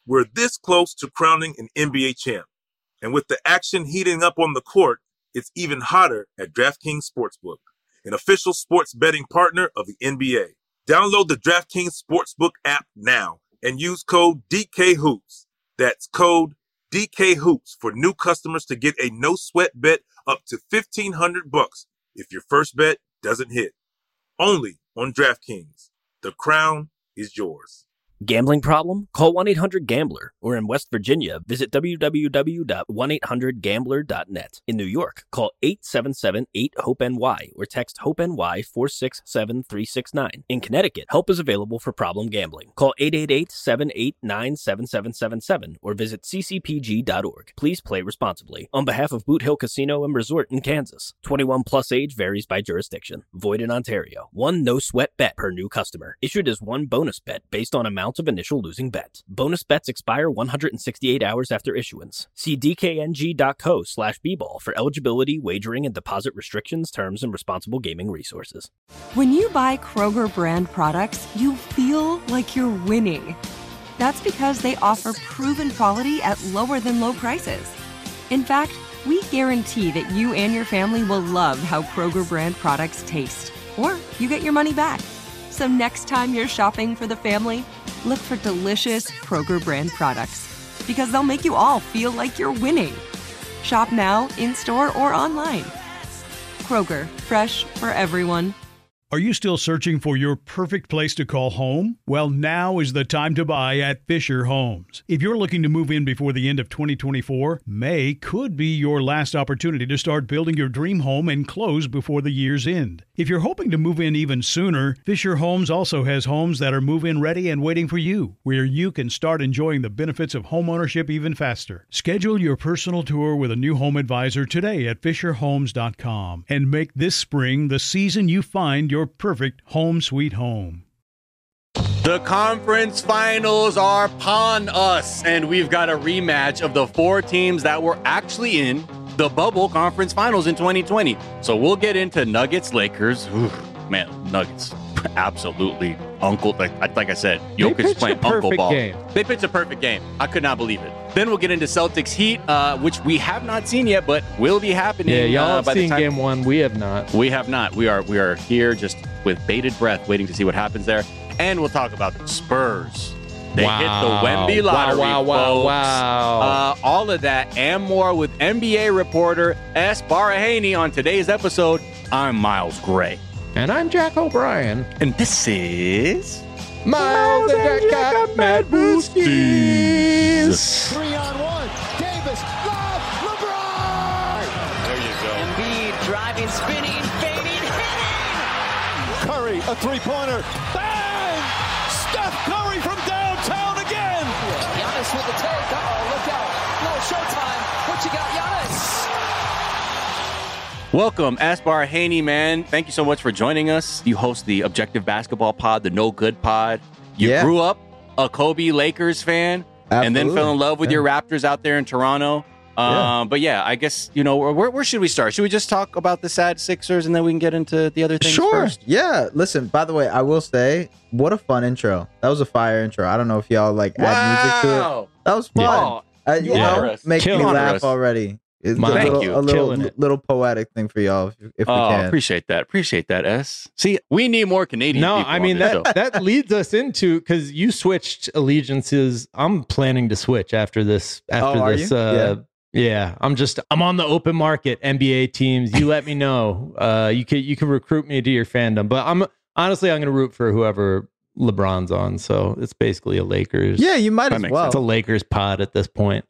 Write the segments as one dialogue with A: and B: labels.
A: We're this close to crowning an NBA champ. And with the action heating up on the court, it's even hotter at DraftKings Sportsbook, an official sports betting partner of the NBA. Download the DraftKings Sportsbook app now and use code DKHOOPS. That's code DKHOOPS for new customers to get a no-sweat bet up to $1,500 if your first bet doesn't hit. Only on DraftKings. The crown is yours.
B: Gambling problem? Call 1-800-GAMBLER. Or in West Virginia, visit www.1800gambler.net. In New York, call 877-8-HOPE-NY or text HOPE-NY 467-369. In Connecticut, help is available for problem gambling. Call 888-789-7777 or visit ccpg.org. Please play responsibly. On behalf of Boot Hill Casino and Resort in Kansas, 21 plus age varies by jurisdiction. Void in Ontario. One no-sweat bet per new customer. Issued as one bonus bet based on amount of initial losing bet. Bonus bets expire 168 hours after issuance. See dkng.co/bball for eligibility, wagering, and deposit restrictions, terms, and responsible gaming resources.
C: When you buy Kroger brand products, you feel like you're winning. That's because they offer proven quality at lower than low prices. In fact, we guarantee that you and your family will love how Kroger brand products taste, or you get your money back. So next time you're shopping for the family, look for delicious Kroger brand products, because they'll make you all feel like you're winning. Shop now, in-store, or online. Kroger, fresh for everyone.
D: Are you still searching for your perfect place to call home? Well, now is the time to buy at Fisher Homes. If you're looking to move in before the end of 2024, May could be your last opportunity to start building your dream home and close before the year's end. If you're hoping to move in even sooner, Fisher Homes also has homes that are move-in ready and waiting for you, where you can start enjoying the benefits of homeownership even faster. Schedule your personal tour with a new home advisor today at FisherHomes.com and make this spring the season you find your perfect home sweet home.
E: The conference finals are upon us, and we've got a rematch of the four teams that were actually in the bubble conference finals in 2020. So we'll get into Nuggets, Lakers. Oof, man, Nuggets, absolutely uncle. Like I said, Jokic playing uncle ball. They pitched a perfect game. I could not believe it. Then we'll get into Celtics Heat, which we have not seen yet, but will be happening.
F: Yeah, y'all have seen game one. We have not.
E: We have not. We are here just with bated breath, waiting to see what happens there. And we'll talk about the Spurs. They hit the Wemby lottery, folks. All of that and more with NBA reporter S. Barahaney on today's episode. I'm Miles Gray.
F: And I'm Jack O'Brien.
E: And this is...
F: Miles and Jack got Mad Boosties.
G: 3-on-1. Davis, lob, LeBron.
H: There you go.
G: Embiid driving, spinning, fading, hitting. Curry, a three-pointer. Bang! Steph Curry from downtown again. Giannis with the take. Uh-oh, look out. No showtime. What you got, Giannis?
E: Welcome, Asbar Haney, man. Thank you so much for joining us. You host the Objective Basketball Pod, the No Good Pod. You grew up a Kobe Lakers fan. Absolutely. And then fell in love with your Raptors out there in Toronto. But yeah, I guess, you know, where should we start? Should we just talk about the sad Sixers and then we can get into the other things first?
I: Yeah. Listen, by the way, I will say, what a fun intro. That was a fire intro. I don't know if y'all like add music to it. That was fun. You know, make me laugh already. It's
E: Thank you.
I: A little poetic thing for y'all if we can.
E: Appreciate that, S. See, we need more Canadian people.
F: I mean, that leads us into, because you switched allegiances. I'm planning to switch after this. Yeah, I'm on the open market, NBA teams. You let me know. You can recruit me to your fandom. But I'm going to root for whoever LeBron's on. So it's basically a Lakers.
I: Yeah, you might as well.
F: It's a Lakers pod at this point.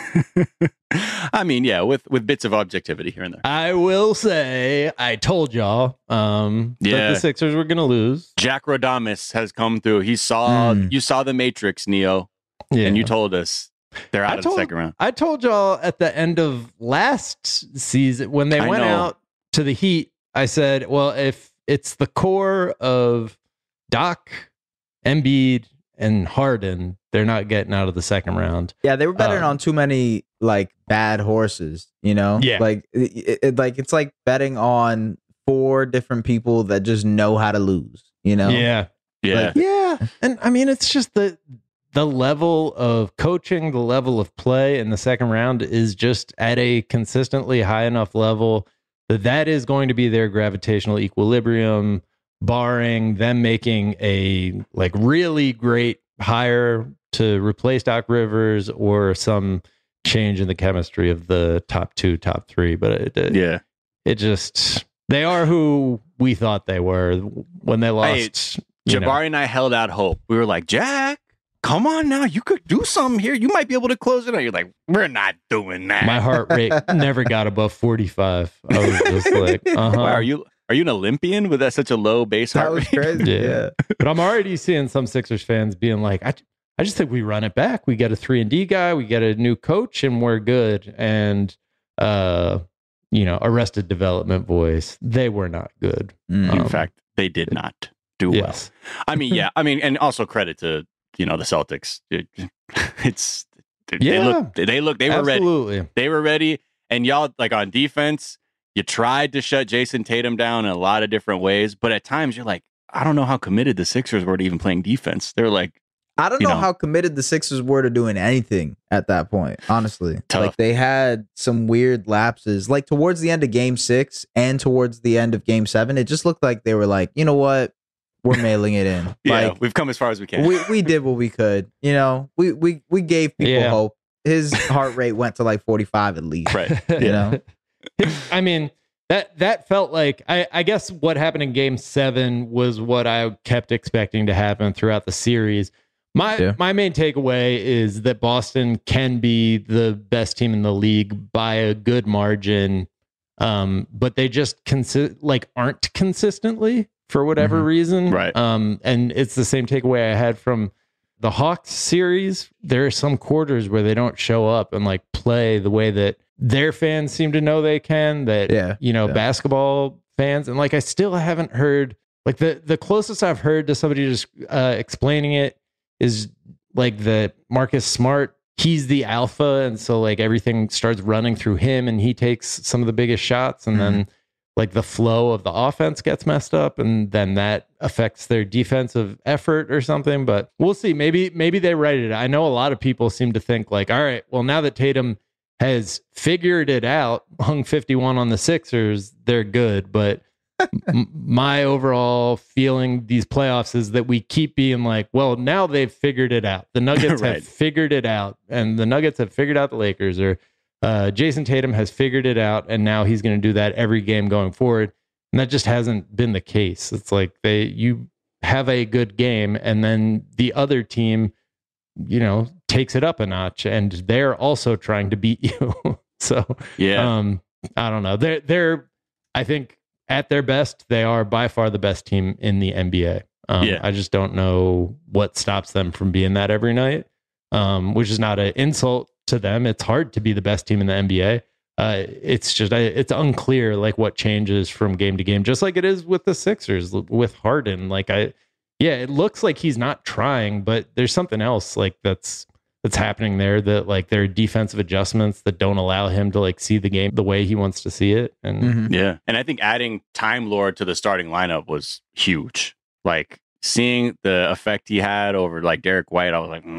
E: I mean, yeah, with bits of objectivity here and there.
F: I will say, I told y'all that the Sixers were going to lose.
E: Jack Rodamus has come through. You saw the Matrix, Neo, and you told us they're out of the second round.
F: I told y'all at the end of last season when they went out to the Heat, I said, well, if it's the core of Doc, Embiid, and Harden, they're not getting out of the second round.
I: Yeah, they were betting on too many like bad horses, you know?
F: Yeah.
I: Like it's like betting on 4 different people that just know how to lose, you know?
F: Yeah.
E: Yeah.
F: Like, yeah. And I mean, it's just the the level of coaching, the level of play in the second round is just at a consistently high enough level that is going to be their gravitational equilibrium, barring them making a like really great hire to replace Doc Rivers or some change in the chemistry of the top 2, top 3. But it just, they are who we thought they were when they lost.
E: Jabari and I held out hope. We were like, Jack, come on now, you could do something here. You might be able to close it out. You're like, we're not doing that.
F: My heart rate never got above 45. I was just like,
E: wow, are you an Olympian with that such a low base heart rate?
I: Crazy. Yeah.
F: But I'm already seeing some Sixers fans being like, I just think we run it back. We get a 3-and-D guy, we get a new coach, and we're good. And Arrested Development voice, they were not good.
E: In fact, they did not do well. I mean, and also credit to the Celtics. They were ready. They were ready. And y'all, like, on defense, you tried to shut Jason Tatum down in a lot of different ways, but at times you're like, I don't know how committed the Sixers were to even playing defense. They're like,
I: I don't know how committed the Sixers were to doing anything at that point, honestly.
E: Tough.
I: Like, they had some weird lapses. Like, towards the end of Game 6 and towards the end of Game 7, it just looked like they were like, you know what? We're mailing it in.
E: We've come as far as we can.
I: We did what we could. We gave people hope. His heart rate went to like 45 at least.
E: Right.
F: I mean, that felt like, I guess what happened in Game 7 was what I kept expecting to happen throughout the series. My main takeaway is that Boston can be the best team in the league by a good margin, but they just aren't consistently for whatever reason.
E: Right.
F: And it's the same takeaway I had from the Hawks series. There are some quarters where they don't show up and like play the way that their fans seem to know they can, basketball fans. And like, I still haven't heard, like, the closest I've heard to somebody just explaining it is like that Marcus Smart, he's the alpha. And so like everything starts running through him and he takes some of the biggest shots. And then like the flow of the offense gets messed up, and then that affects their defensive effort or something. But we'll see. Maybe they write it. I know a lot of people seem to think like, all right, well, now that Tatum has figured it out, hung 51 on the Sixers, they're good. But my overall feeling these playoffs is that we keep being like, well, now they've figured it out. The Nuggets have figured it out, and the Nuggets have figured out the Lakers, or Jason Tatum has figured it out, and now he's going to do that every game going forward. And that just hasn't been the case. It's like you have a good game, and then the other team, takes it up a notch, and they're also trying to beat you. So, I don't know. They're, I think, at their best, they are by far the best team in the NBA. I just don't know what stops them from being that every night, which is not an insult to them. It's hard to be the best team in the NBA. It's just, it's unclear like what changes from game to game, just like it is with the Sixers with Harden. Like it looks like he's not trying, but there's something else like that's happening there, that like there are defensive adjustments that don't allow him to like see the game the way he wants to see it. And
E: and I think adding Time Lord to the starting lineup was huge. Like seeing the effect he had over like Derek White, I was like,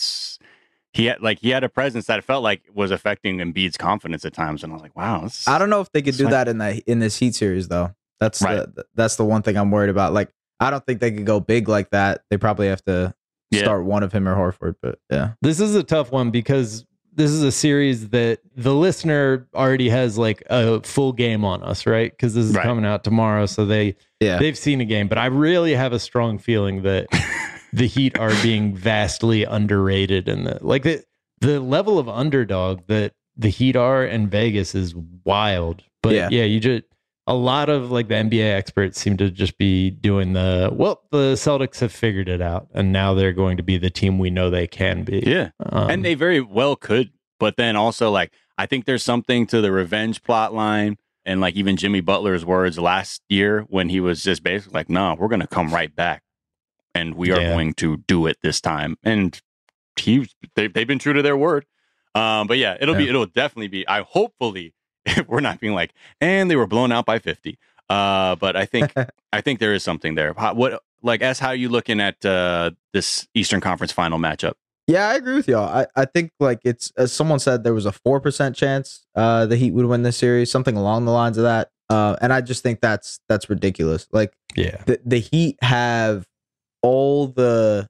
E: he had a presence that felt like was affecting Embiid's confidence at times, and I was like, wow.
I: I don't know if they could do that in this Heat series though. That's the one thing I'm worried about. Like, I don't think they could go big like that. They probably have to start one of him or Horford, but
F: this is a tough one because this is a series that the listener already has like a full game on us, right? Because this is coming out tomorrow, so they've seen a game. But I really have a strong feeling that the Heat are being vastly underrated, and the level of underdog that the Heat are in Vegas is wild. But you just. A lot of like the NBA experts seem to just be doing the Celtics have figured it out, and now they're going to be the team we know they can be.
E: Yeah. And they very well could. But then also, like, I think there's something to the revenge plot line, and like even Jimmy Butler's words last year when he was just basically like, no, we're going to come right back and we are going to do it this time. And they've been true to their word. But it'll definitely be, hopefully, we're not being like, and they were blown out by 50. But I think there is something there. How are you looking at this Eastern Conference final matchup?
I: Yeah, I agree with y'all. I think like it's, as someone said, there was a 4% chance the Heat would win this series, something along the lines of that. And I just think that's ridiculous. Like, the Heat have all the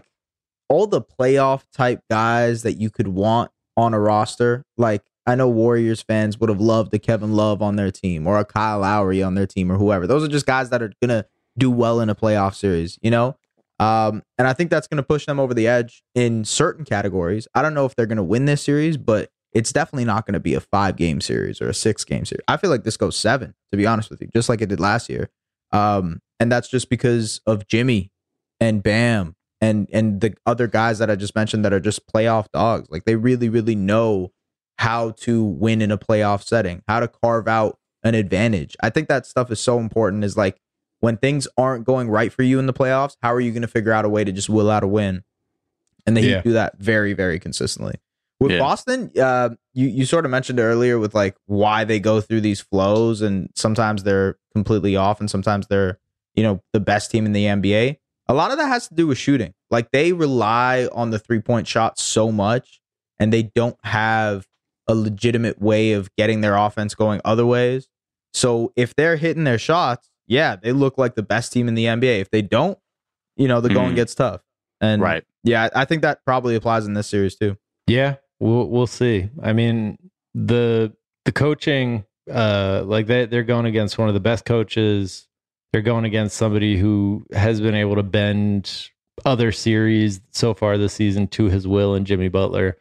I: playoff type guys that you could want on a roster. Like, I know Warriors fans would have loved a Kevin Love on their team or a Kyle Lowry on their team or whoever. Those are just guys that are gonna do well in a playoff series, you know? And I think that's going to push them over the edge in certain categories. I don't know if they're going to win this series, but it's definitely not going to be a 5-game series or a 6-game series. I feel like this goes 7, to be honest with you, just like it did last year. And that's just because of Jimmy and Bam and the other guys that I just mentioned that are just playoff dogs. Like, they really, really know how to win in a playoff setting, how to carve out an advantage. I think that stuff is so important, is like, when things aren't going right for you in the playoffs, how are you going to figure out a way to just will out a win? And the Heat do that very, very consistently. With Boston, you sort of mentioned earlier with like why they go through these flows, and sometimes they're completely off and sometimes they're, you know, the best team in the NBA. A lot of that has to do with shooting. Like, they rely on the 3-point shot so much, and they don't have a legitimate way of getting their offense going other ways. So if they're hitting their shots, yeah, they look like the best team in the NBA. If they don't, you know, the going gets tough. And yeah, I think that probably applies in this series too.
F: Yeah, we'll see. I mean, the coaching, like they're going against one of the best coaches. They're going against somebody who has been able to bend other series so far this season to his will, and Jimmy Butler.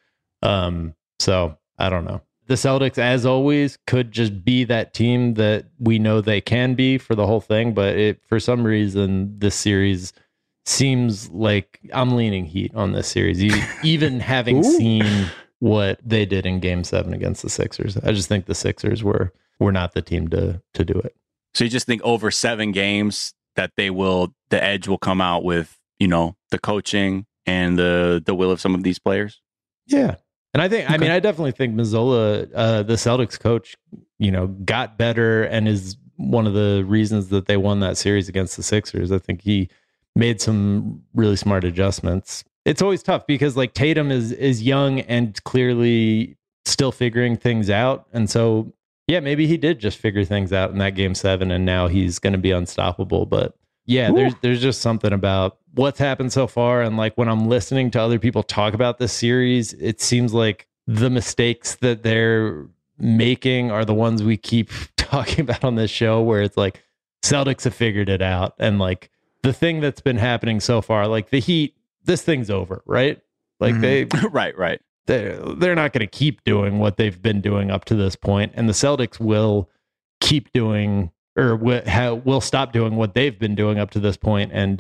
F: So I don't know. The Celtics, as always, could just be that team that we know they can be for the whole thing. But for some reason, this series seems like I'm leaning Heat on this series, even having seen what they did in Game 7 against the Sixers. I just think the Sixers were not the team to do it.
E: So you just think over 7 games that the edge will come out with, you know, the coaching and the will of some of these players?
F: Yeah. And I think, I mean, I definitely think Mazzola, the Celtics coach, you know, got better and is one of the reasons that they won that series against the Sixers. I think he made some really smart adjustments. It's always tough because like Tatum is young and clearly still figuring things out. And so, yeah, maybe he did just figure things out in that Game 7 and now he's going to be unstoppable. But yeah, there's just something about what's happened so far. And like when I'm listening to other people talk about this series, it seems like the mistakes that they're making are the ones we keep talking about on this show, where it's like Celtics have figured it out. And like the thing that's been happening so far, like the Heat, this thing's over, right? Like they,
E: right.
F: They're not going to keep doing what they've been doing up to this point. And the Celtics will keep doing, or will stop doing what they've been doing up to this point, and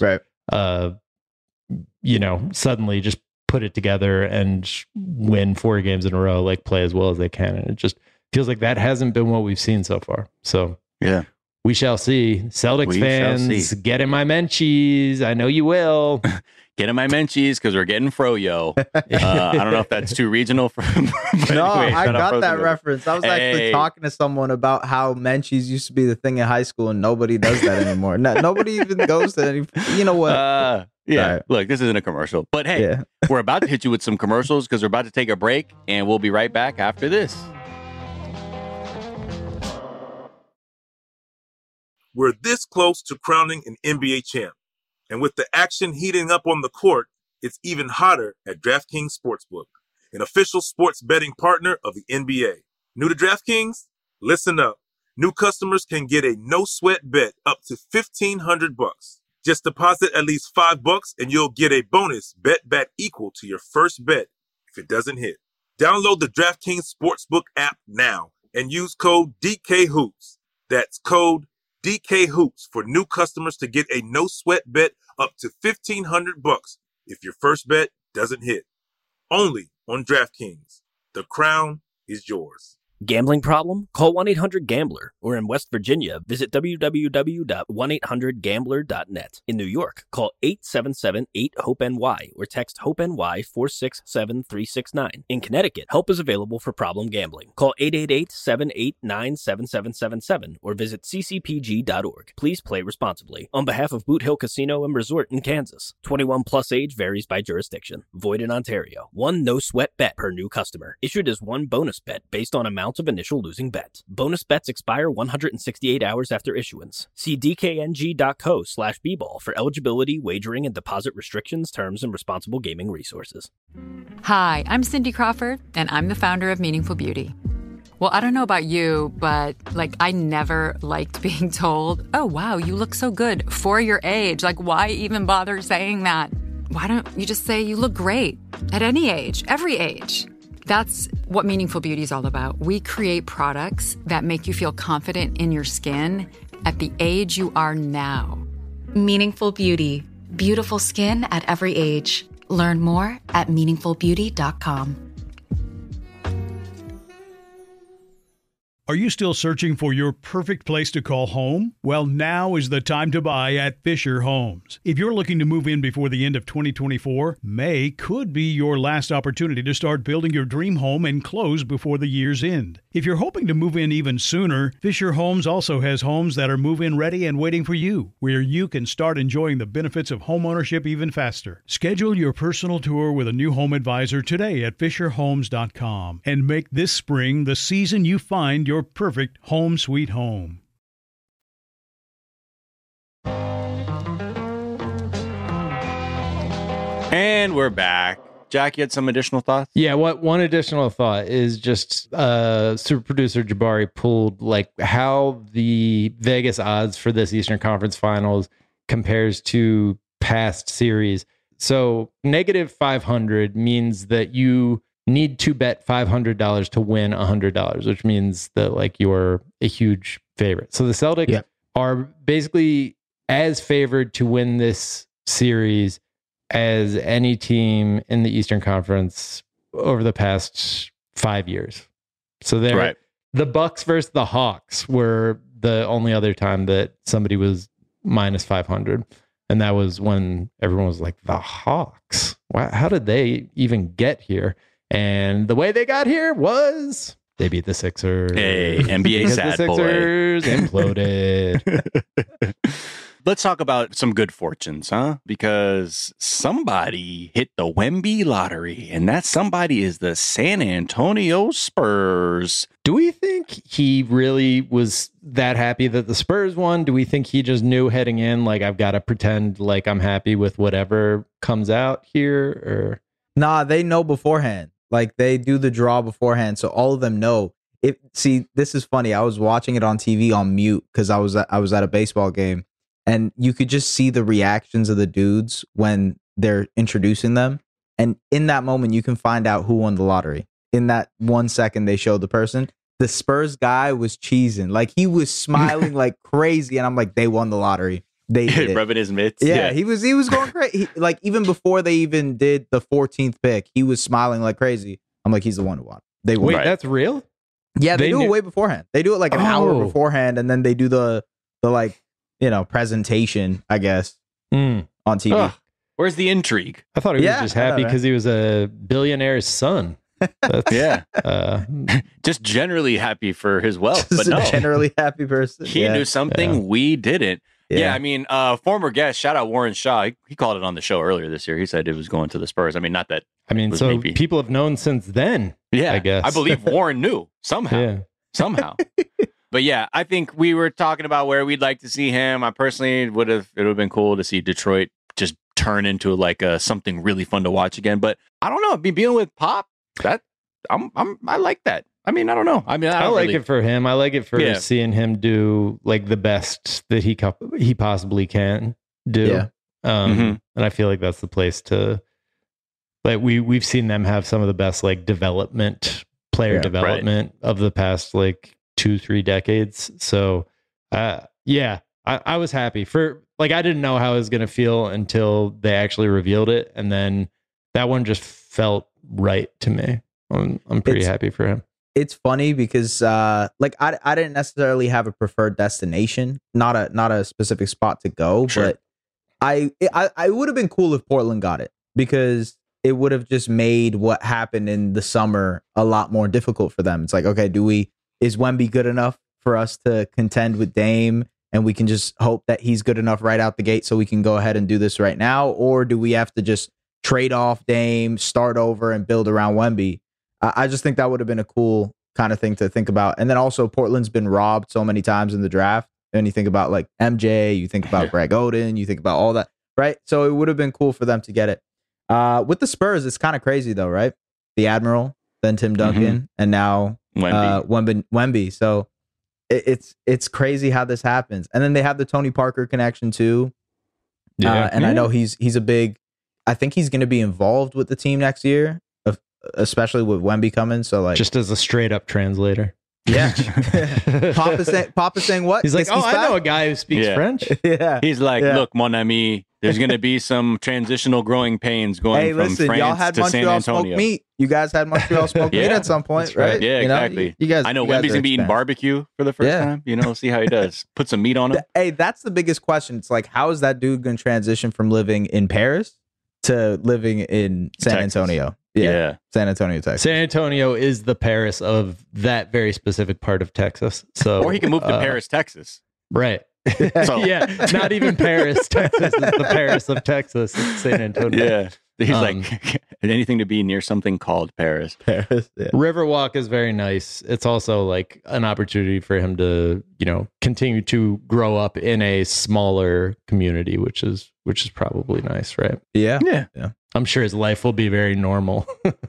F: you know, suddenly just put it together and win 4 games in a row, like play as well as they can. And it just feels like that hasn't been what we've seen so far. So yeah, we shall see. Celtics fans, get in my Menchies. I know you will.
E: Get in my Menchies because we're getting Froyo. I don't know if that's too regional.
I: No, I got that reference. I was actually talking to someone about how Menchies used to be the thing in high school, and nobody does that anymore. Nobody even goes to any. You know what?
E: Yeah. Right. Look, this isn't a commercial, but hey, we're about to hit you with some commercials because we're about to take a break, and we'll be right back after this.
A: We're this close to crowning an NBA champ. And with the action heating up on the court, it's even hotter at DraftKings Sportsbook, an official sports betting partner of the NBA. New to DraftKings? Listen up. New customers can get a no-sweat bet up to $1,500. Just deposit at least $5 and you'll get a bonus bet back equal to your first bet if it doesn't hit. Download the DraftKings Sportsbook app now and use code DKHOOPS. That's code DKHOOPS for new customers to get a no-sweat bet up to $1,500 if your first bet doesn't hit. Only on DraftKings. The crown is yours.
B: Gambling problem? Call 1-800-GAMBLER. Or in West Virginia, visit www.1800gambler.net. In New York, call 877-8-HOPE-NY or text HOPE-NY 467-369. In Connecticut, help is available for problem gambling. Call 888-789-7777 or visit ccpg.org. Please play responsibly. On behalf of Boot Hill Casino and Resort in Kansas, 21 plus age varies by jurisdiction. Void in Ontario. One no-sweat bet per new customer. Issued as one bonus bet based on amount of initial losing bet. Bonus bets expire 168 hours after issuance. See dkng.co/bball for eligibility, wagering, and deposit restrictions, terms, and responsible gaming resources.
H: Hi, I'm Cindy Crawford, and I'm the founder of Meaningful Beauty. Well, I don't know about you, but I never liked being told, oh, wow, you look so good for your age. Why even bother saying that? Why don't you just say you look great at any age, every age? That's what Meaningful Beauty is all about. We create products that make you feel confident in your skin at the age you are now.
J: Meaningful Beauty. Beautiful skin at every age. Learn more at meaningfulbeauty.com.
D: Are you still searching for your perfect place to call home? Well, now is the time to buy at Fisher Homes. If you're looking to move in before the end of 2024, May could be your last opportunity to start building your dream home and close before the year's end. If you're hoping to move in even sooner, Fisher Homes also has homes that are move-in ready and waiting for you, where you can start enjoying the benefits of homeownership even faster. Schedule your personal tour with a new home advisor today at FisherHomes.com and make this spring the season you find your perfect home sweet home.
E: And we're back. Jack, you had some additional thoughts?
F: Yeah, one additional thought is just super producer Jabari pulled how the Vegas odds for this Eastern Conference Finals compares to past series. So -500 means that you need to bet $500 to win $100, which means that you're a huge favorite. So the Celtics are basically as favored to win this series as any team in the Eastern Conference over the past 5 years. So they're the Bucks versus the Hawks were the only other time that somebody was -500. And that was when everyone was like, the Hawks? Wow, how did they even get here? And the way they got here was they beat the Sixers.
E: Hey, NBA sad
F: the Sixers imploded.
E: Let's talk about some good fortunes, huh? Because somebody hit the Wemby lottery, and that somebody is the San Antonio Spurs.
F: Do we think he really was that happy that the Spurs won? Do we think he just knew heading in, I've got to pretend like I'm happy with whatever comes out here? Or
I: Nah, they know beforehand. They do the draw beforehand, so all of them know. See, this is funny. I was watching it on TV on mute because I was at a baseball game, and you could just see the reactions of the dudes when they're introducing them. And in that moment, you can find out who won the lottery. In that 1 second they showed the person, the Spurs guy was cheesing. He was smiling like crazy, and I'm like, they won the lottery. They
E: rubbing his mitts.
I: Yeah, he was going crazy. Even before they even did the 14th pick, he was smiling like crazy. I'm like, he's the one who won. They won.
F: Wait, that's real?
I: Yeah, they do it way beforehand. They do it an hour beforehand, and then they do the presentation, I guess, on TV.
E: Ugh. Where's the intrigue?
F: I thought he was just happy because he was a billionaire's son.
E: Just generally happy for his wealth, but no,
I: generally happy person.
E: He knew something we didn't. Yeah, I mean, former guest, shout out Warren Shaw. He called it on the show earlier this year. He said it was going to the Spurs. I mean, not that.
F: I mean, so people have known since then.
E: Yeah,
F: I guess.
E: I believe Warren knew somehow. But yeah, I think we were talking about where we'd like to see him. I personally it would have been cool to see Detroit just turn into something really fun to watch again. But I don't know. Being with Pop, I like that. I mean, I don't know. I mean, I like
F: it for him. I like it for seeing him do the best that he possibly can do.
I: Yeah.
F: And I feel like that's the place to we've seen them have some of the best player development of the past 2-3 decades. So I was happy for I didn't know how it was gonna feel until they actually revealed it, and then that one just felt right to me. I'm pretty happy for him.
I: it's funny because like I didn't necessarily have a preferred destination, not a specific spot to go, sure. But I would have been cool if Portland got it, because it would have just made what happened in the summer a lot more difficult for them. It's like, okay, is Wemby good enough for us to contend with Dame, and we can just hope that he's good enough right out the gate so we can go ahead and do this right now? Or do we have to just trade off Dame, start over, and build around Wemby? I just think that would have been a cool kind of thing to think about. And then also, Portland's been robbed so many times in the draft. And you think about like MJ, you think about Greg Oden, you think about all that, right? So it would have been cool for them to get it. With the Spurs, it's kind of crazy though, right? The Admiral, then Tim Duncan, and now Wemby. So it's crazy how this happens. And then they have the Tony Parker connection too. And I know he's a big. I think he's going to be involved with the team next year, especially with Wemby coming. So like,
F: just as a straight up translator.
I: Yeah. Papa saying what?
F: He's like, I know a guy who speaks French.
I: Yeah.
E: He's like, look, mon ami, there's going to be some transitional growing pains going from France
I: y'all had
E: to
I: Montreal
E: San Antonio.
I: Smoked meat. You guys had Montreal smoked meat at some point, right?
E: Yeah, exactly.
I: You guys,
E: I know Wemby's going to be eating barbecue for the first time. See how he does. Put some meat on him.
I: Hey, that's the biggest question. It's like, how is that dude going to transition from living in Paris to living in San Antonio? Yeah. San Antonio, Texas.
F: San Antonio is the Paris of that very specific part of Texas. So,
E: or he can move to Paris, Texas.
F: Right. So. Yeah. Not even Paris, Texas is the Paris of Texas. It's San Antonio.
E: Yeah. He's like anything to be near something called Paris.
I: Paris. Yeah.
F: Riverwalk is very nice. It's also like an opportunity for him to, continue to grow up in a smaller community, which is probably nice, right?
I: Yeah.
F: I'm sure his life will be very normal.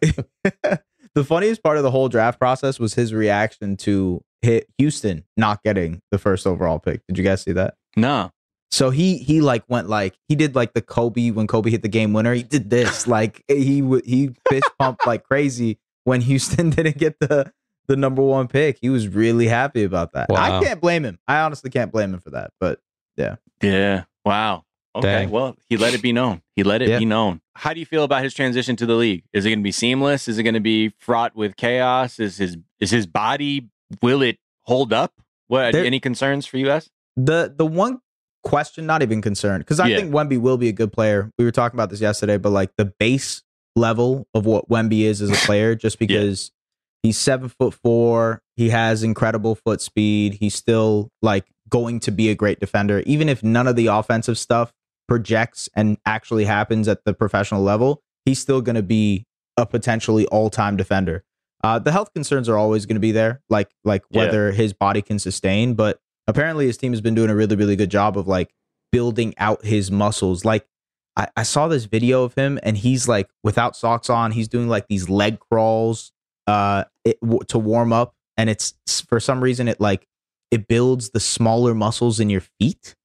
I: The funniest part of the whole draft process was his reaction to Houston not getting the first overall pick. Did you guys see that?
E: No.
I: So he did like the Kobe, when Kobe hit the game winner. He did this, like he fist pumped like crazy when Houston didn't get the number one pick. He was really happy about that. Wow. I can't blame him. I honestly can't blame him for that. But yeah.
E: Yeah. Wow. Okay. Dang. Well, he let it be known. Be known. How do you feel about his transition to the league? Is it going to be seamless? Is it going to be fraught with chaos? Is his body, will it hold up? Any concerns for US?
I: The one question, not even concerned, because I think Wemby will be a good player. We were talking about this yesterday, but like the base level of what Wemby is as a player, just because he's 7'4", he has incredible foot speed. He's still like going to be a great defender, even if none of the offensive stuff projects and actually happens at the professional level. He's still going to be a potentially all-time defender. The health concerns are always going to be there, like whether his body can sustain, but apparently his team has been doing a really, really good job of like building out his muscles. Like I saw this video of him and he's like without socks on, he's doing like these leg crawls to warm up. And it's for some reason it builds the smaller muscles in your feet.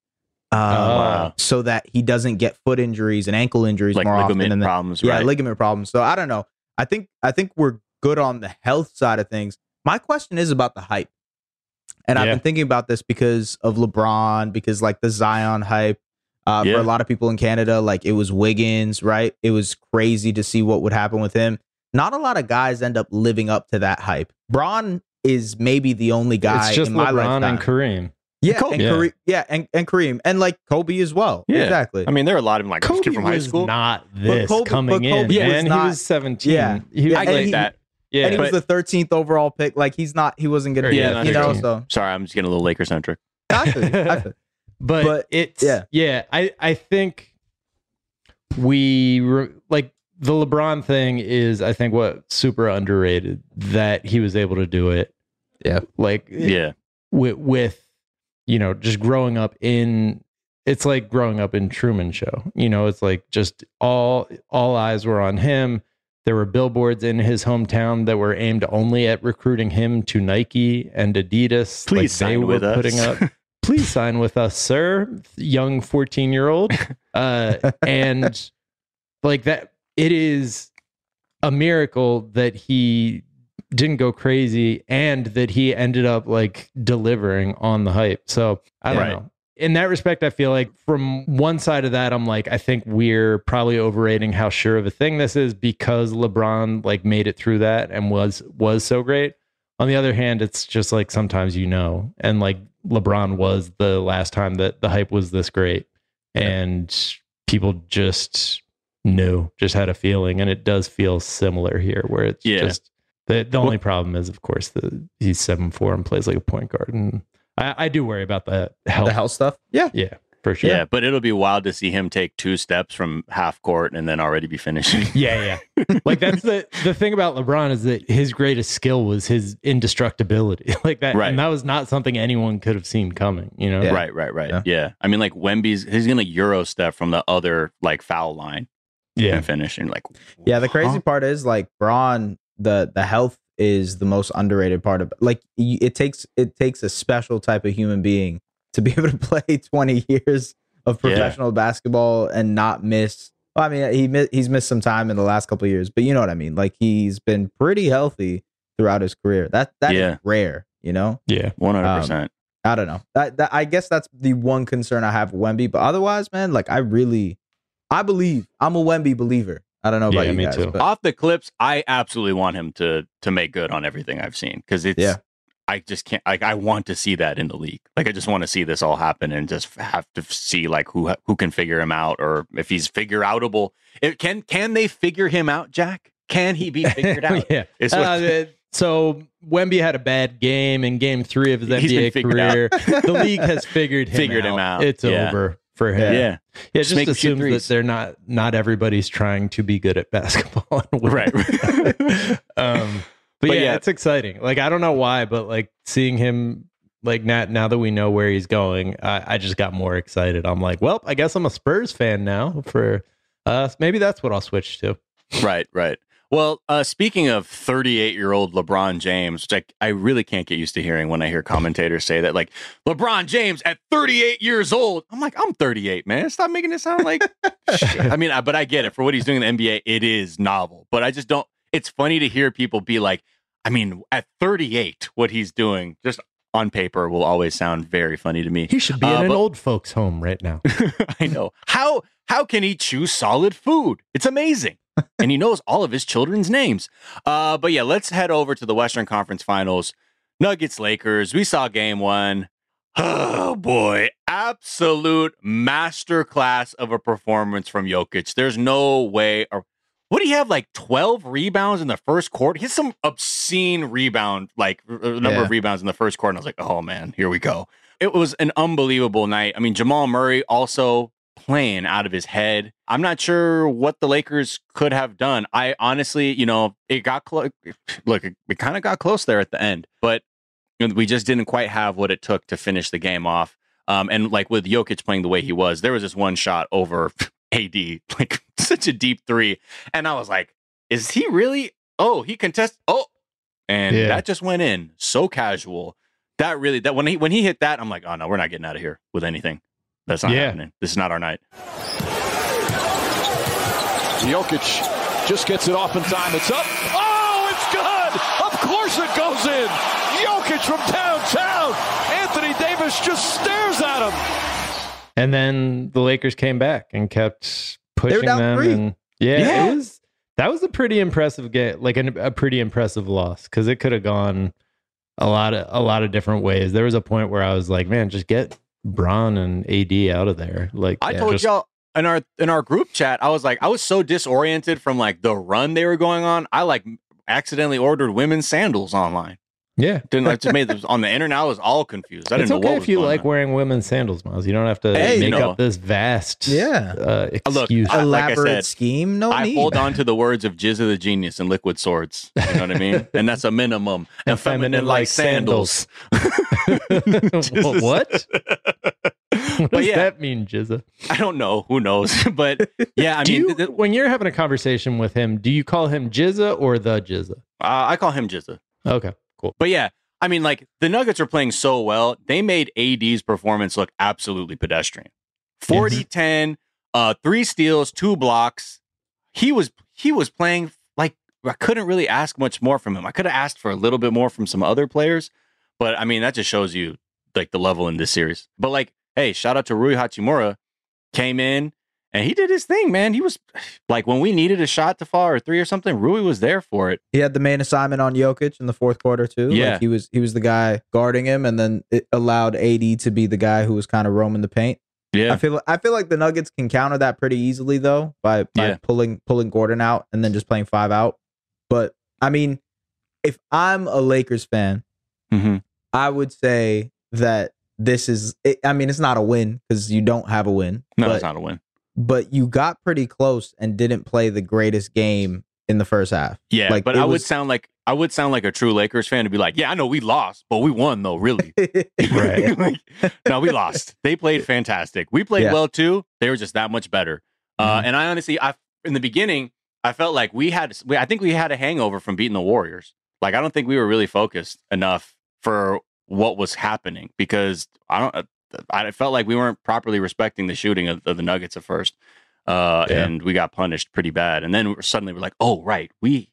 I: So that he doesn't get foot injuries and ankle injuries
E: like
I: more
E: ligament
I: often.
E: Problems,
I: right? Ligament problems. So I don't know. I think we're good on the health side of things. My question is about the hype. And I've been thinking about this because of LeBron, because like the Zion hype for a lot of people in Canada, like it was Wiggins, right? It was crazy to see what would happen with him. Not a lot of guys end up living up to that hype. Bron is maybe the only guy.
F: It's just
I: in my
F: LeBron
I: lifetime.
F: and Kareem.
I: Yeah, and Kareem, and like Kobe as well. Yeah, exactly.
E: I mean, there are a lot of them like
F: Kobe
E: from high school.
F: Not this coming in, man. He was 17.
I: Yeah,
E: I get that.
I: Yeah, and he was the 13th overall pick. Like he wasn't going to be. So
E: sorry, I'm just getting a little Laker centric.
F: But it's I think like the LeBron thing is, I think, what super underrated, that he was able to do it.
I: Yeah,
F: with just growing up in. It's like growing up in Truman Show. It's like just all eyes were on him. There were billboards in his hometown that were aimed only at recruiting him to Nike and Adidas.
E: Please sign with us.
F: Putting up, please sign with us, sir. Young 14-year-old. And like that, it is a miracle that he didn't go crazy and that he ended up like delivering on the hype. So I don't know. In that respect, I feel like from one side of that, I'm like, I think we're probably overrating how sure of a thing this is because LeBron like made it through that and was so great. On the other hand, it's just like sometimes and like LeBron was the last time that the hype was this great, and people just had a feeling, and it does feel similar here, where it's just the only problem is, of course, he's 7'4" and plays like a point guard, and I do worry about the health
I: stuff. Yeah.
F: For sure.
E: Yeah, but it'll be wild to see him take 2 steps from half court and then already be finishing.
F: Yeah. Like that's the thing about LeBron is that his greatest skill was his indestructibility. Like that, and that was not something anyone could have seen coming.
E: Yeah. Right. Yeah. I mean, like he's gonna Euro step from the other like foul line. Yeah, and finishing like.
I: Yeah, the crazy part is like Bron. The health is the most underrated part of it. Like it takes a special type of human being to be able to play 20 years of professional basketball and not miss. Well, I mean, he's missed some time in the last couple of years, but you know what I mean? Like he's been pretty healthy throughout his career. That is rare,
F: Yeah,
E: 100%.
I: I don't know. I guess that's the one concern I have with Wemby, but otherwise, man, like I believe. I'm a Wemby believer. I don't know about you guys.
F: Too.
I: But
E: Off the clips, I absolutely want him to make good on everything I've seen, because it's I just can't, like, I want to see that in the league. Like, I just want to see this all happen and just have to see like who can figure him out, or if he's figure outable. Can they figure him out, Jack? Can he be figured out?
F: So Wemby had a bad game in Game 3 of his NBA career. The league has figured him out. It's over for him.
E: Yeah.
F: Just assumes that they're not everybody's trying to be good at basketball.
E: Right.
F: But yeah, it's exciting. Like, I don't know why, but like seeing him, like now that we know where he's going, I just got more excited. I'm like, well, I guess I'm a Spurs fan now. For maybe that's what I'll switch to.
E: Right. Well, speaking of 38-year-old LeBron James, which I really can't get used to hearing when I hear commentators say that, like, LeBron James at 38 years old. I'm like, I'm 38, man. Stop making it sound like shit. I mean, but I get it. For what he's doing in the NBA, it is novel. But I just don't. It's funny to hear people be like, I mean, at 38, what he's doing just on paper will always sound very funny to me.
F: He should be in an old folks' home right now.
E: I know. How can he choose solid food? It's amazing. And he knows all of his children's names. But yeah, let's head over to the Western Conference Finals. Nuggets, Lakers. We saw Game 1. Oh boy, absolute masterclass of a performance from Jokic. There's no way. What do you have, like 12 rebounds in the first quarter? He had some obscene rebound, like number of rebounds in the first quarter. And I was like, oh man, here we go. It was an unbelievable night. I mean, Jamal Murray also playing out of his head. I'm not sure what the Lakers could have done. I honestly, it got close. Look, it kind of got close there at the end, but we just didn't quite have what it took to finish the game off. And like with Jokic playing the way he was, there was this one shot over AD, like such a deep 3. And I was like, is he really? Oh, he contests. Oh, and that just went in so casual. That when he hit that, I'm like, oh no, we're not getting out of here with anything. That's not happening. This is not our night.
G: Jokic just gets it off in time. It's up. Oh, it's good. Of course it goes in. Jokic from downtown. Anthony Davis just stares at him.
F: And then the Lakers came back and kept pushing them.
I: 3.
F: And that was a pretty impressive game, like a pretty impressive loss, because it could have gone a lot of different ways. There was a point where I was like, man, just get Bron and AD out of there. Like,
E: I told y'all in our group chat, I was like, I was so disoriented from like the run they were going on. I like accidentally ordered women's sandals online.
F: Yeah,
E: I just made this on the internet. I was all confused. I didn't know what was
F: if you
E: going
F: like
E: on.
F: wearing women's sandals, Miles. You don't have to make up this vast excuse.
I: Elaborate scheme. No
E: I
I: need.
E: hold on to the words of Jizza the Genius and Liquid Swords. You know what I mean? And that's a minimum. And feminine like sandals.
F: What? What does that mean, Jizza?
E: I don't know. Who knows? But yeah, I mean,
F: when you're having a conversation with him, do you call him Jizza or the Jizza?
E: I call him Jizza.
F: Okay. Cool.
E: But yeah, I mean, like the Nuggets are playing so well. They made AD's performance look absolutely pedestrian. 40-10, 3 steals, 2 blocks. He was playing like I couldn't really ask much more from him. I could have asked for a little bit more from some other players, but I mean, that just shows you like the level in this series. But like, hey, shout out to Rui Hachimura, came in And he did his thing, man. He was like, when we needed a shot to fall or 3 or something, Rui was there for it.
I: He had the main assignment on Jokic in the fourth quarter too.
E: Yeah.
I: Like he was the guy guarding him, and then it allowed AD to be the guy who was kind of roaming the paint.
E: Yeah.
I: I feel like the Nuggets can counter that pretty easily though by pulling Gordon out and then just playing 5 out. But I mean, if I'm a Lakers fan, I would say that this is I mean, it's not a win because you don't have a win.
E: No, it's not a win.
I: But you got pretty close and didn't play the greatest game in the first half.
E: Yeah,
I: like,
E: but I would sound like a true Lakers fan to be like, yeah, I know we lost, but we won though, really.
I: Right.
E: Like, no, we lost. They played fantastic. We played well too. They were just that much better. And I honestly, in the beginning, I felt like I think we had a hangover from beating the Warriors. Like, I don't think we were really focused enough for what was happening because I felt like we weren't properly respecting the shooting of the Nuggets at first. And we got punished pretty bad. And then suddenly we're like, oh, right, we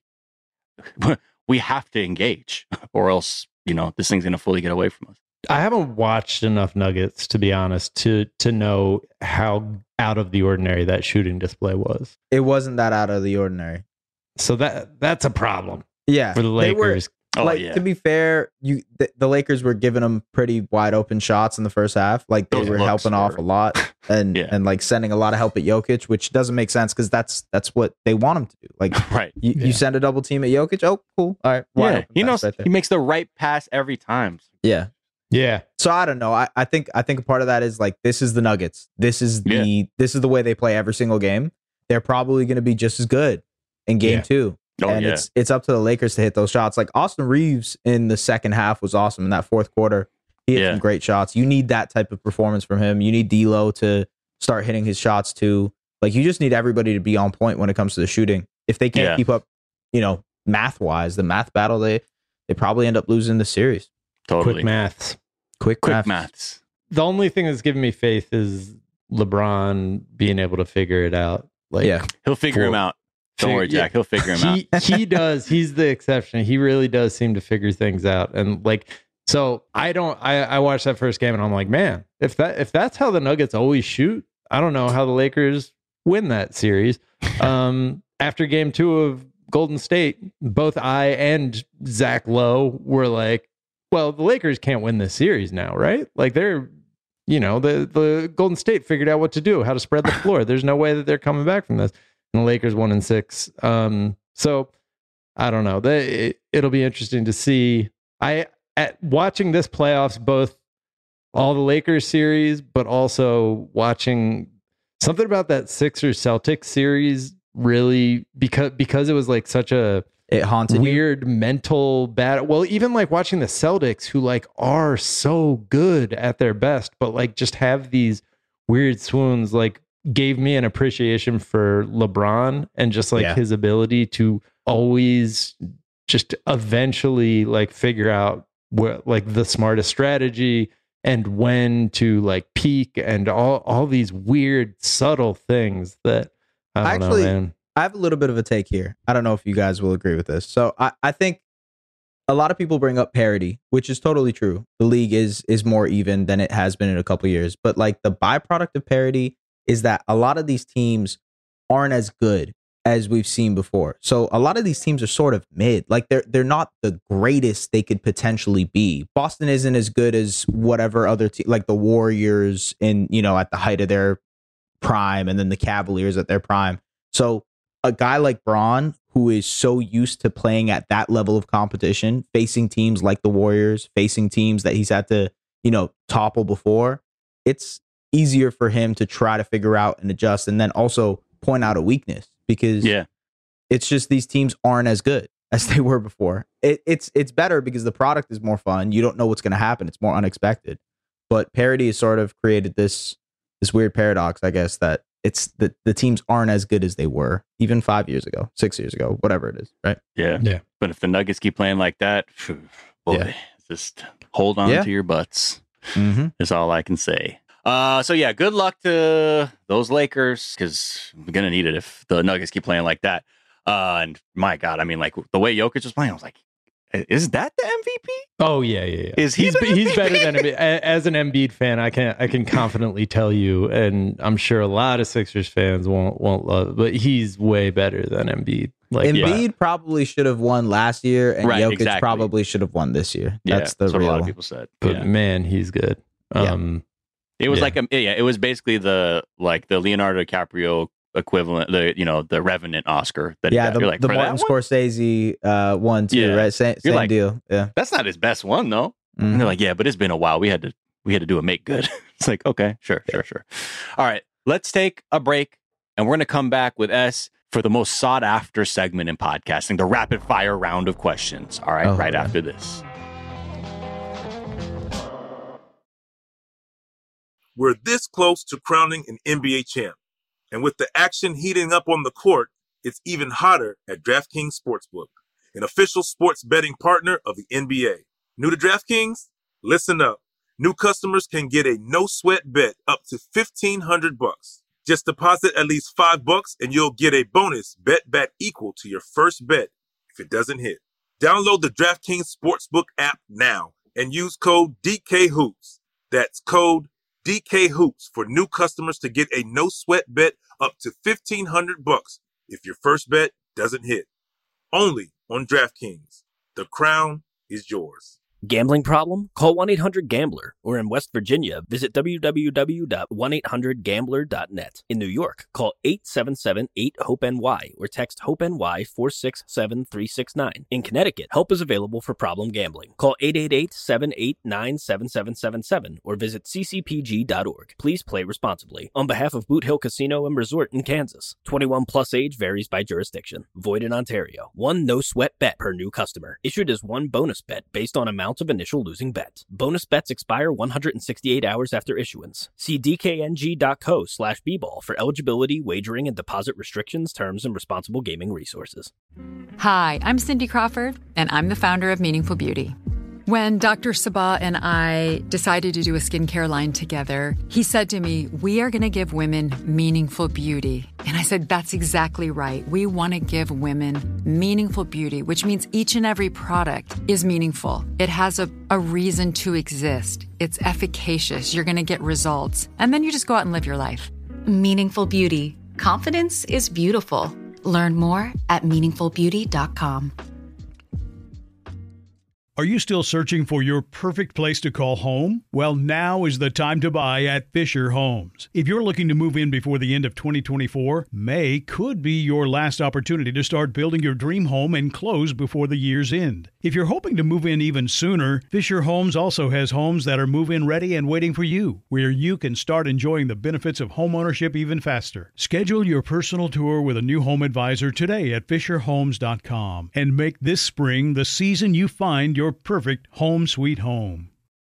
E: have to engage or else, this thing's going to fully get away from us.
F: I haven't watched enough Nuggets, to be honest, to know how out of the ordinary that shooting display was.
I: It wasn't that out of the ordinary.
F: So that's a problem.
I: Yeah.
F: For the Lakers.
I: To be fair, the Lakers were giving them pretty wide open shots in the first half. Like they were helping off a lot and like sending a lot of help at Jokic, which doesn't make sense because that's what they want him to do. Like
E: right.
I: You send a double team at Jokic. Oh, cool. All right.
E: He knows he makes the right pass every time.
I: Yeah.
F: Yeah.
I: So I don't know. I think a part of that is like this is the Nuggets. This is the way they play every single game. They're probably going to be just as good in game 2. And it's up to the Lakers to hit those shots. Like Austin Reeves in the second half was awesome in that fourth quarter. He hit some great shots. You need that type of performance from him. You need D'Lo to start hitting his shots too. Like you just need everybody to be on point when it comes to the shooting. If they can't keep up, math wise, the math battle, they probably end up losing the series.
E: Totally.
F: Quick
E: maths. Maths.
F: The only thing that's giving me faith is LeBron being able to figure it out. Like
E: he'll figure him out. Don't worry, Jack. He'll figure him out.
F: He does. He's the exception. He really does seem to figure things out. And like, so I watched that first game and I'm like, man, if that's how the Nuggets always shoot, I don't know how the Lakers win that series. After game 2 of Golden State, both I and Zach Lowe were like, well, the Lakers can't win this series now, right? Like they're, the Golden State figured out what to do, how to spread the floor. There's no way that they're coming back from this. And the Lakers 1-6. So I don't know. It'll be interesting to see. Watching this playoffs, both all the Lakers series, but also watching something about that Sixers Celtics series. Really, because it was like such a weird mental battle. Well, even like watching the Celtics, who like are so good at their best, but like just have these weird swoons, like gave me an appreciation for LeBron and just like his ability to always just eventually like figure out what like the smartest strategy and when to like peak and all these weird subtle things that I don't know, man.
I: I have a little bit of a take here. I don't know if you guys will agree with this. So I think a lot of people bring up parity, which is totally true. The league is more even than it has been in a couple years. But like the byproduct of parity is that a lot of these teams aren't as good as we've seen before. So a lot of these teams are sort of mid. Like they're not the greatest they could potentially be. Boston isn't as good as whatever other team, like the Warriors in, at the height of their prime, and then the Cavaliers at their prime. So a guy like Bron, who is so used to playing at that level of competition, facing teams like the Warriors, facing teams that he's had to, topple before, it's easier for him to try to figure out and adjust, and then also point out a weakness because it's just these teams aren't as good as they were before. It's better because the product is more fun. You don't know what's going to happen. It's more unexpected. But parity has sort of created this weird paradox, I guess, that it's the teams aren't as good as they were even 5 years ago, 6 years ago, whatever it is, right?
E: Yeah. But if the Nuggets keep playing like that, just hold on to your butts. Is all I can say. So good luck to those Lakers because we're gonna need it if the Nuggets keep playing like that. And my God, I mean, like the way Jokic was playing, I was like, Is that the MVP?
F: Oh yeah.
E: He's
F: better than Embiid. As an Embiid fan, I can confidently tell you, and I'm sure a lot of Sixers fans won't love it, but he's way better than Embiid.
I: Embiid probably should have won last year, and Jokic probably should have won this year. That's what a lot of
E: people said.
F: But man, he's good.
E: It was it was basically the Leonardo DiCaprio equivalent, the Revenant Oscar that he got.
I: The Martin Scorsese one too, right? Same deal. Yeah,
E: that's not his best one though. Mm-hmm. And they're like, yeah, but it's been a while. We had to do a make good. It's like, okay, sure. All right, let's take a break, and we're gonna come back with S for the most sought after segment in podcasting, the rapid fire round of questions. All right, after this.
A: We're this close to crowning an NBA champ. And with the action heating up on the court, it's even hotter at DraftKings Sportsbook, an official sports betting partner of the NBA. New to DraftKings? Listen up. New customers can get a no-sweat bet up to $1,500. Just deposit at least $5 and you'll get a bonus bet back equal to your first bet if it doesn't hit. Download the DraftKings Sportsbook app now and use code DKHOOPS. That's code DKHOOPS for new customers to get a no-sweat bet up to $1,500 if your first bet doesn't hit. Only on DraftKings. The crown is yours.
B: Gambling problem? Call 1-800-GAMBLER. Or in West Virginia, visit www.1800gambler.net. In New York, call 877-8-HOPE-NY or text HOPE-NY 467-369. In Connecticut, help is available for problem gambling. Call 888-789-7777 or visit ccpg.org. Please play responsibly. On behalf of Boot Hill Casino and Resort in Kansas, 21 plus age varies by jurisdiction. Void in Ontario. One no-sweat bet per new customer. Issued as one bonus bet based on amount of initial losing bet. Bonus bets expire 168 hours after issuance. See dkng.co/bball for eligibility, wagering, and deposit restrictions, terms, and responsible gaming resources.
H: Hi, I'm Cindy Crawford, and I'm the founder of Meaningful Beauty. When Dr. Sabah and I decided to do a skincare line together, he said to me, we are going to give women meaningful beauty. And I said, that's exactly right. We want to give women meaningful beauty, which means each and every product is meaningful. It has a reason to exist. It's efficacious. You're going to get results. And then you just go out and live your life.
J: Meaningful Beauty. Confidence is beautiful. Learn more at meaningfulbeauty.com.
D: Are you still searching for your perfect place to call home? Well, now is the time to buy at Fisher Homes. If you're looking to move in before the end of 2024, May could be your last opportunity to start building your dream home and close before the year's end. If you're hoping to move in even sooner, Fisher Homes also has homes that are move-in ready and waiting for you, where you can start enjoying the benefits of homeownership even faster. Schedule your personal tour with a new home advisor today at FisherHomes.com and make this spring the season you find your perfect home sweet home.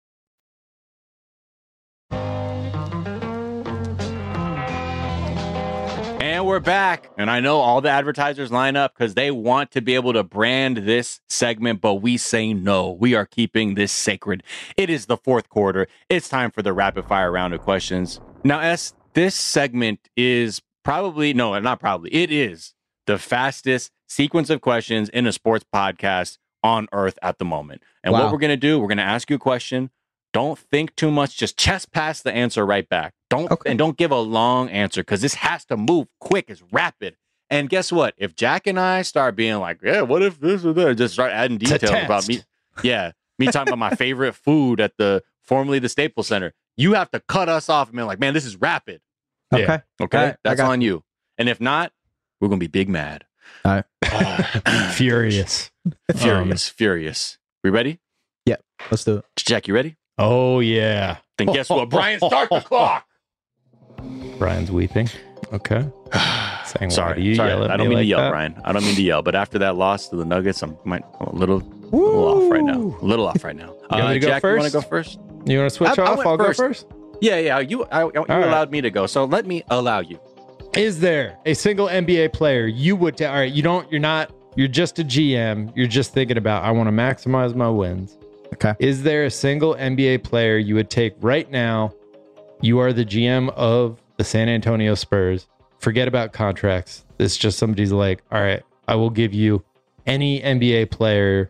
E: And we're back. And I know all the advertisers line up because they want to be able to brand this segment, but we say no. We are keeping this sacred. It is the fourth quarter. It's time for the rapid fire round of questions. Now, S, this segment is it is the fastest sequence of questions in a sports podcast on earth at the moment. And what we're going to do, we're going to ask you a question. Don't think too much. Just chest pass the answer right back. Don't give a long answer because this has to move quick. It's rapid. And guess what? If Jack and I start being like, yeah, what if this or that? Just start adding details about me. Yeah. Me talking about my favorite food at formerly the Staples Center. You have to cut us off and be like, man, this is rapid.
I: Okay.
E: Yeah. Okay. Right, that's on you. And if not, we're going to be big mad.
F: All right. Furious.
E: Furious. We ready?
I: Yeah, let's do it.
E: Jack, you ready?
F: Oh, yeah.
E: Then guess what? Brian, start the clock.
F: Brian's weeping. Okay.
E: Sorry. I don't mean to yell, Brian. I don't mean to yell. But after that loss to the Nuggets, I'm a little off right now. You want me to
F: Jack,
E: go first? You want to go first?
F: You want to switch off? I'll go first.
E: Yeah. You allowed me to go, so let me allow you.
F: Is there a single NBA player you would all right, you're just a GM, you're just thinking about, I want to maximize my wins.
I: Okay.
F: Is there a single NBA player you would take right now? You are the GM of the San Antonio Spurs. Forget about contracts. It's just somebody's like, all right, I will give you any NBA player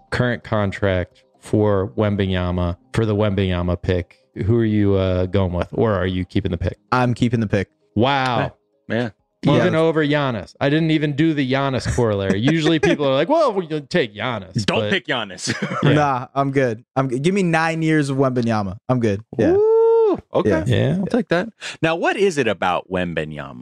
F: current contract for Wembanyama, for the Wembanyama pick. Who are you going with? Or are you keeping the pick?
I: I'm keeping the pick.
F: Wow.
E: Yeah.
F: Even over Giannis. I didn't even do the Giannis corollary. Usually people are like, well, we'll take Giannis.
E: Don't pick Giannis.
I: Nah, I'm good. Give me 9 years of Wembanyama. I'm good. Yeah.
E: Ooh, okay.
F: Yeah.
E: I'll take that. Now, what is it about Wembanyama?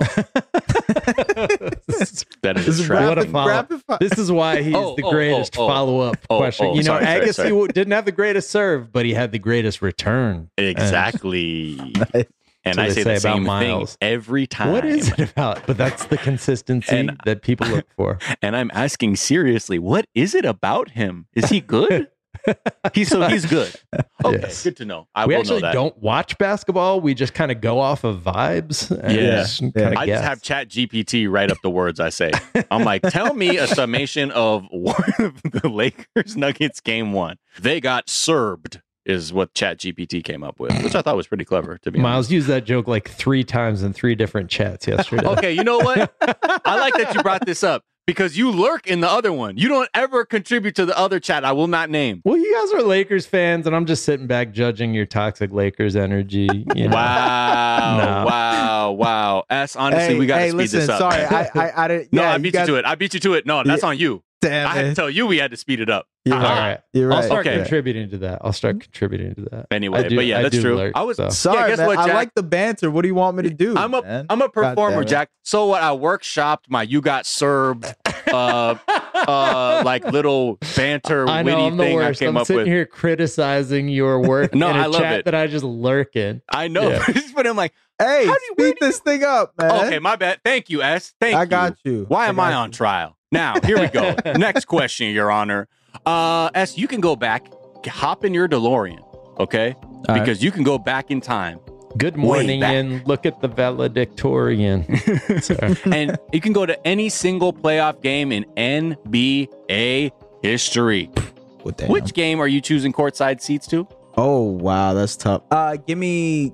E: That is a trap.
F: What a follow-up. This is why he's the greatest follow-up question. Agassi didn't have the greatest serve, but he had the greatest return.
E: Exactly. And I say the same thing every time.
F: What is it about? But that's the consistency that people look for.
E: And I'm asking seriously, what is it about him? Is he good? He's good. Okay, yes. Good to know.
F: We actually don't watch basketball. We just kind of go off of vibes. And
E: I just have Chat GPT write up the words I say. I'm like, tell me a summation of the Lakers Nuggets game 1. They got served. Is what Chat GPT came up with, which I thought was pretty clever, to be honest.
F: Miles used that joke like 3 times in 3 different chats yesterday.
E: Okay, you know what? I like that you brought this up because you lurk in the other one. You don't ever contribute to the other chat I will not name.
F: Well, you guys are Lakers fans, and I'm just sitting back judging your toxic Lakers energy. You know?
E: Wow. Honestly, we got to speed this up.
I: Sorry, I didn't. Yeah,
E: I beat you to it. I beat you to it. No, that's on you.
I: Damn,
E: I had to tell you we had to speed it up.
F: All right.
I: You're right.
F: I'll start contributing to that.
E: Anyway, but yeah, that's true.
I: I was sorry. Guess what, Jack? I like the banter. What do you want me to do?
E: I'm a performer, Jack. So what? I workshopped my "you got served" like little banter
F: I know,
E: witty thing I came
F: up with. I'm sitting here criticizing your work.
E: No,
F: in a
E: I love
F: chat
E: it.
F: that I just lurk in.
E: I know,
F: Yeah.
E: but I'm like,
I: hey, speed this thing up, man.
E: Okay, my bad. Thank you, S. I
I: got you.
E: Why am I on trial? Now, here we go. Next question, Your Honor. S, you can go back, hop in your DeLorean, okay? Because you can go back in time.
F: Good morning, and look at the valedictorian.
E: And you can go to any single playoff game in NBA history. Which game are you choosing courtside seats to?
I: Oh, wow, that's tough. Give me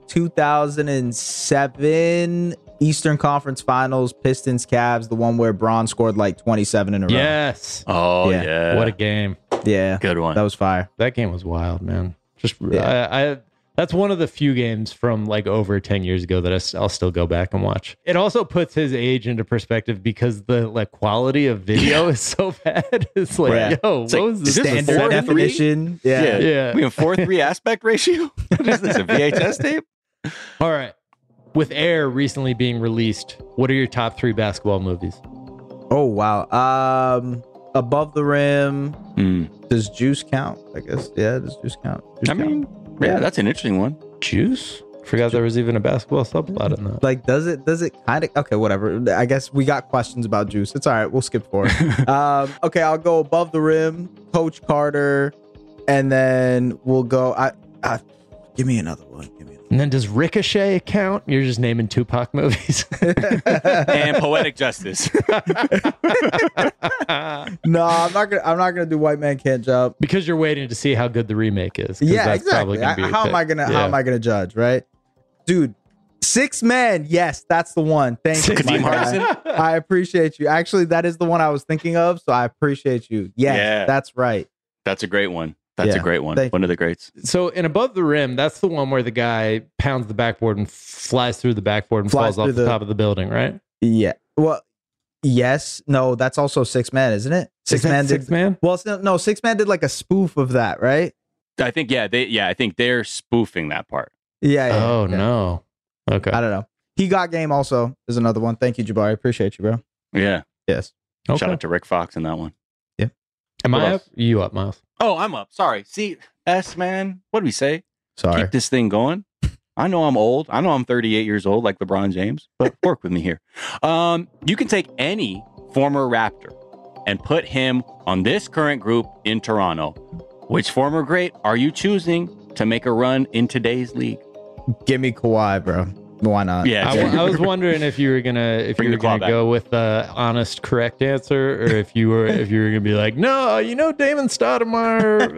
I: 2007 Eastern Conference Finals, Pistons, Cavs, the one where Bron scored like 27 in a row.
F: Yes.
E: Oh, yeah.
F: What a game.
I: Yeah.
E: Good one.
I: That was fire.
F: That game was wild, man. That's one of the few games from like over 10 years ago that I'll still go back and watch. It also puts his age into perspective because the like quality of video is so bad. It's like, what was the
I: standard definition?
E: Yeah. We have 4:3 aspect ratio. What is this, a VHS tape?
F: All right. With Air recently being released, what are your top 3 basketball movies?
I: Oh, wow. Above the Rim. Does Juice count? I guess. Yeah, does Juice count?
E: Yeah, that's an interesting one.
F: Juice? Forgot there was even a basketball subplot in that.
I: Like, does it kind of... Okay, whatever. I guess we got questions about Juice. It's all right. We'll skip forward. Okay, I'll go Above the Rim, Coach Carter, and then we'll go... give me another one.
F: And then does Ricochet count? You're just naming Tupac movies.
E: And Poetic Justice.
I: No, I'm not gonna do White Man Can't Jump
F: because you're waiting to see how good the remake is.
I: Yeah, that's exactly. How am I gonna judge, right, dude? 6 Men. Yes, that's the one. Thank you,
E: Kadeem Hardison.
I: I appreciate you. Actually, that is the one I was thinking of. So I appreciate you. Yes, that's right.
E: That's a great one. That's a great one. One of the greats.
F: So in Above the Rim, that's the one where the guy pounds the backboard and flies through the backboard and falls off the top of the building, right?
I: Yeah. Well, yes. No, that's also 6 Man, isn't it? 6 Man did.
F: 6 Man?
I: Well, no. 6 Man did like a spoof of that, right?
E: I think I think they're spoofing that part.
I: Yeah.
F: Oh no. Okay.
I: I don't know. He Got Game also is another one. Thank you, Jabari. Appreciate you, bro.
E: Yeah.
I: Yes.
E: Okay. Shout out to Rick Fox in that one.
I: Yeah.
F: Am I up? You up, Miles?
E: Oh, I'm up. Sorry. See, S, man. What do we say?
I: Sorry.
E: Keep this thing going. I know I'm old. I know I'm 38 years old, like LeBron James, but work with me here. You can take any former Raptor and put him on this current group in Toronto. Which former great are you choosing to make a run in today's league?
I: Give me Kawhi, bro. Why not?
F: Yeah, I was wondering if you were gonna go with the honest, correct answer, or if you were gonna be like, no, Damon Stoudemire.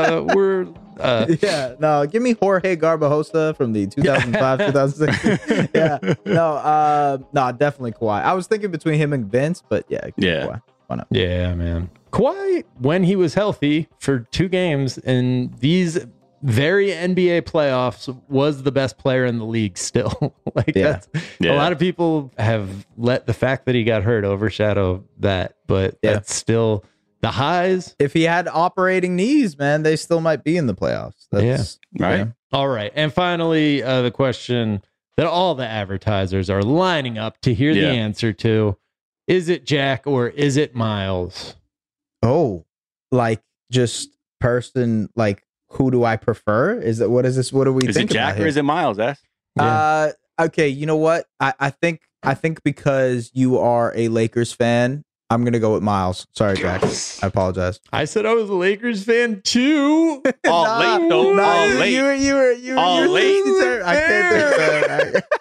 I: Yeah, no, give me Jorge Garbajosa from the 2005-2006. Yeah, no, definitely Kawhi. I was thinking between him and Vince, but yeah, Kawhi. Why not?
F: Yeah, man. Kawhi, when he was healthy for 2 games in these very NBA playoffs, was the best player in the league still. That's a lot of people have let the fact that he got hurt overshadow that, but that's still the highs.
I: If he had operating knees, man, they still might be in the playoffs. That's
E: right.
F: All right. And finally, the question that all the advertisers are lining up to hear the answer to: is it Jack or is it Miles?
I: Oh, like just person, like who do I prefer? Is it what is this? What do we think?
E: Is it Jack or is it Miles?
I: Okay, you know what? I think because you are a Lakers fan, I'm gonna go with Miles. Sorry, Jack. I apologize.
F: I said I was a Lakers fan too.
E: Late though. Late.
I: You were
E: late.
I: I can't think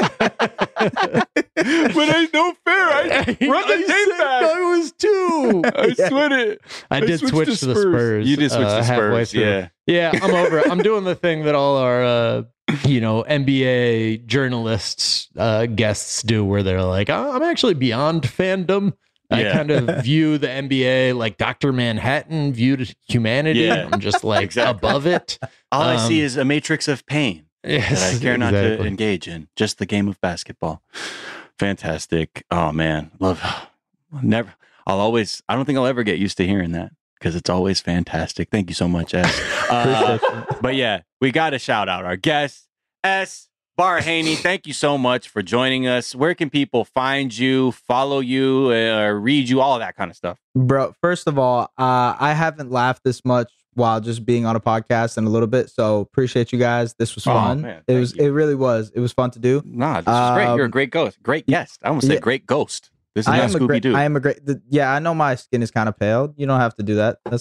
E: But ain't no fair. Run the tape back.
F: I was 2.
E: I swear it.
F: I did switch to the Spurs.
E: You did switch to Spurs.
F: Yeah. I'm over it. I'm doing the thing that all our NBA journalists guests do, where they're like, I'm actually beyond fandom. I kind of view the NBA like Dr. Manhattan viewed humanity. I'm just like above it.
E: All I see is a matrix of pain that I care not to engage in. Just the game of basketball. Fantastic. Oh man, love. I don't think I'll ever get used to hearing that, because it's always fantastic. Thank you so much, S. But yeah, we got to shout out our guest, S. Barhaney. Thank you so much for joining us. Where can people find you, follow you, read you, all of that kind of stuff?
I: Bro, first of all, I haven't laughed this much while just being on a podcast in a little bit, so appreciate you guys. This was fun.
E: Man,
I: it really was. It was fun to do.
E: Nah, this was great. You're a great guest. I almost said great ghost. This is not Scooby-Doo.
I: I am a great. I know my skin is kind of pale. You don't have to do that. That's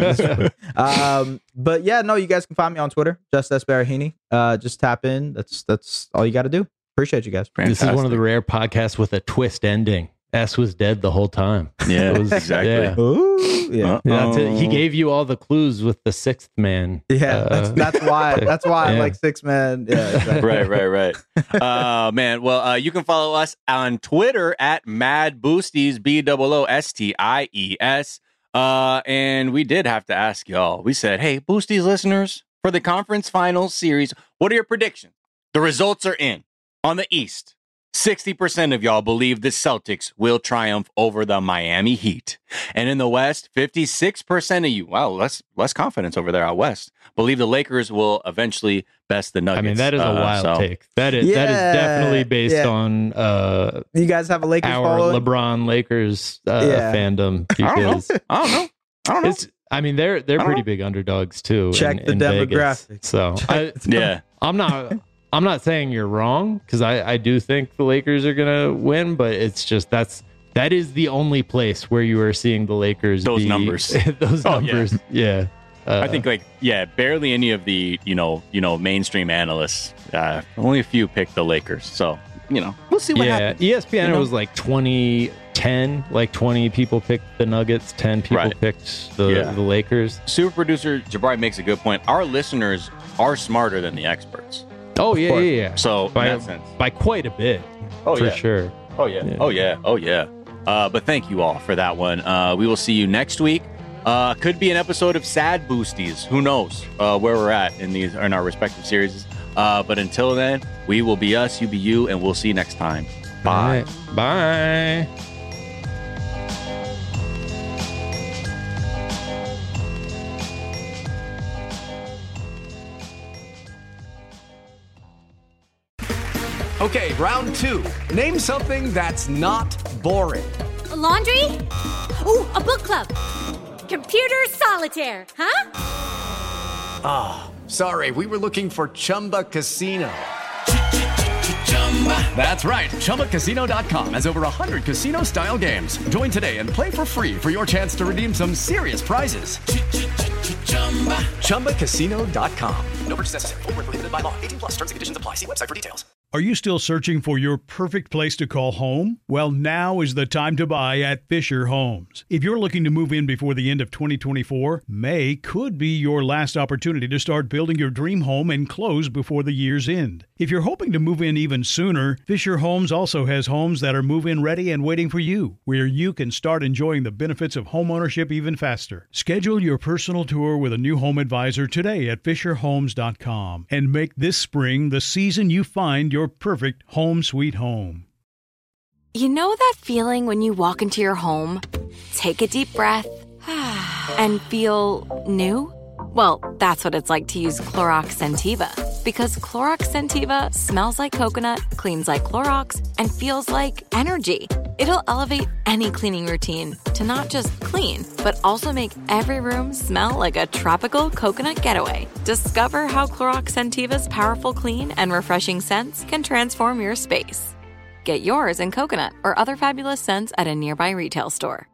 I: but yeah, no, you guys can find me on Twitter, just S Barahini. Just tap in. That's all you got to do. Appreciate you guys.
F: Fantastic. This is one of the rare podcasts with a twist ending. S was dead the whole time.
E: Yeah, exactly.
F: Yeah.
I: Ooh, yeah.
F: That's it. He gave you all the clues with the 6th man.
I: Yeah, that's why. That's why I'm like 6 man. Yeah, exactly.
E: Right. Man. Well, you can follow us on Twitter at Mad Boosties, BOOSTIES. And we did have to ask y'all. We said, hey, Boosties listeners, for the conference finals series, what are your predictions? The results are in. On the East, 60% of y'all believe the Celtics will triumph over the Miami Heat. And in the West, 56% of you, wow, less confidence over there out West, believe the Lakers will eventually best the Nuggets.
F: I mean, that is a wild take. That is definitely based on
I: you guys have a Lakers
F: our
I: following?
F: LeBron Lakers fandom. Because
E: I don't know.
F: I mean, they're pretty big underdogs too.
I: Check the demographics.
F: So I'm not saying you're wrong, because I do think the Lakers are gonna win, but it's just that is the only place where you are seeing the Lakers.
E: Those numbers.
F: Yeah.
E: I think barely any of the mainstream analysts. Only a few picked the Lakers. So we'll see what happens.
F: ESPN was like 20-10, like 20 people picked the Nuggets, 10 people picked the Lakers.
E: Super producer Jabari makes a good point. Our listeners are smarter than the experts.
F: Oh, yeah.
E: So, in that sense.
F: By quite a bit, for sure.
E: Oh, yeah. But thank you all for that one. We will see you next week. Could be an episode of Sad Boosties. Who knows where we're at in our respective series. But until then, we will be us, you be you, and we'll see you next time. Bye.
F: Right. Bye.
K: Okay, round 2. Name something that's not boring.
L: A laundry? Ooh, a book club. Computer solitaire, huh?
K: Ah, sorry, we were looking for Chumba Casino. That's right, ChumbaCasino.com has over 100 casino-style games. Join today and play for free for your chance to redeem some serious prizes. ChumbaCasino.com. No purchase necessary. Void where prohibited by law. 18+ terms and conditions apply. See website for details.
D: Are you still searching for your perfect place to call home? Well, now is the time to buy at Fisher Homes. If you're looking to move in before the end of 2024, May could be your last opportunity to start building your dream home and close before the year's end. If you're hoping to move in even sooner, Fisher Homes also has homes that are move-in ready and waiting for you, where you can start enjoying the benefits of homeownership even faster. Schedule your personal tour with a new home advisor today at FisherHomes.com and make this spring the season you find your perfect home sweet home.
M: You know that feeling when you walk into your home, take a deep breath, and feel new? Well, that's what it's like to use Clorox Scentiva. Because Clorox Scentiva smells like coconut, cleans like Clorox, and feels like energy. It'll elevate any cleaning routine to not just clean, but also make every room smell like a tropical coconut getaway. Discover how Clorox Scentiva's powerful clean and refreshing scents can transform your space. Get yours in coconut or other fabulous scents at a nearby retail store.